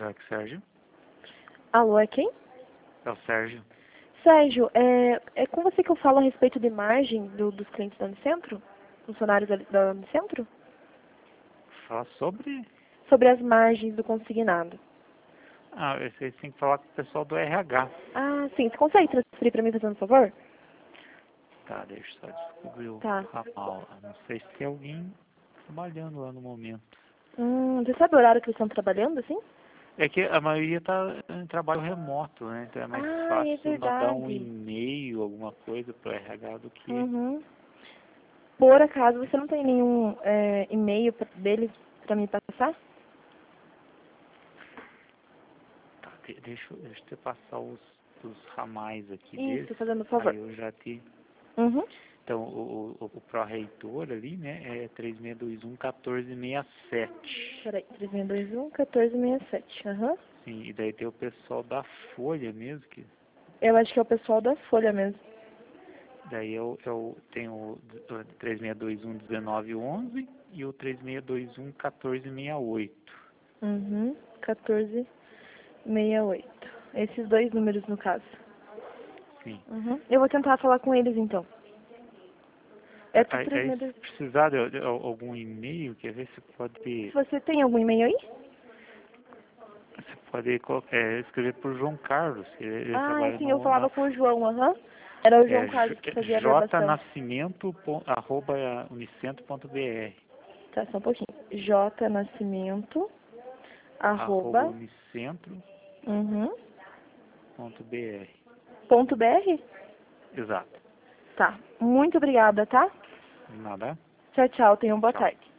Será que Sérgio? Alô, é quem? É o Sérgio. Sérgio, é com você que eu falo a respeito de margem dos clientes da Unicentro? Funcionários da Unicentro? Fala sobre... Sobre as margens do consignado. Ah, vocês têm que falar com o pessoal do RH. Ah, sim. Você consegue transferir para mim, fazendo um favor? Tá, deixa eu só descobrir o Tá. ramal. Não sei se tem alguém trabalhando lá no momento. Você sabe o horário que eles estão trabalhando, assim? É que a maioria tá em trabalho remoto, né? Então é mais Ah, é fácil mandar um verdade. e-mail, alguma coisa pro RH do que... Uhum. Por acaso, você não tem nenhum e-mail deles para me passar? Tá, deixa eu te passar os ramais aqui deles. Isso, fazendo um favor. Aí eu já te... Uhum. Então, o pró-reitor ali, né, é 3621-1467. Peraí, 3621-1467. Aham. Sim, e daí tem o pessoal da Folha mesmo, que Eu acho que é o pessoal da Folha mesmo. daí eu tenho o 3621-1911 e o 3621-1468. Uhum. 1468. Esses dois números, no caso. Sim. Uhum. Eu vou tentar falar com eles, então. É tudo Aí, 36. se precisar de algum e-mail, quer ver se pode... Você tem algum e-mail aí? Você pode escrever por João Carlos, que ele Ah, trabalha sim, eu na falava com o João, aham. Era o João é, Carlos que fazia a gravação. jnascimento@unicentro.br. Tá, só um pouquinho. J Nascimento, Arroba arroba, unicentro.br. uhum, ponto BR? Exato. Tá. Muito obrigada, tá? Nada. Tchau, tchau. Tenham boa Tchau. tarde.